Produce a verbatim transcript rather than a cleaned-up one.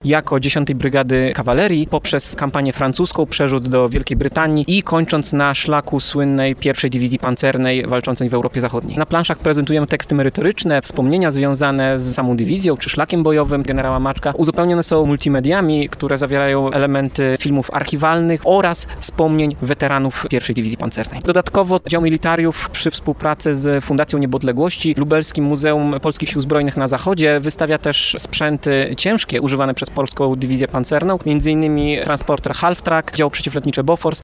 jako dziesiątej Brygady Kawalerii poprzez kampanię francuską, przerzut do Wielkiej Brytanii i kończąc na szlaku słynnej pierwszej Dywizji Pancernej walczącej w Europie Zachodniej. Na planszach prezentujemy teksty merytoryczne, wspomnienia związane z samą dywizją czy szlakiem bojowym generała Maczka. Uzupełnione są multimediami, które zawierają elementy filmów archiwalnych oraz wspomnień weteranów pierwszej Dywizji Pancernej. Dodatkowo dział militariów przy współpracy z Fundacją Niepodległości, Lubelskim Muzeum Polskich Sił Zbrojnych na Zachodzie wystawia też sprzęty ciężkie używane przez Polską Dywizję Pancerną, między innymi transporter Half Track, dział przeciwlotnicze Bofors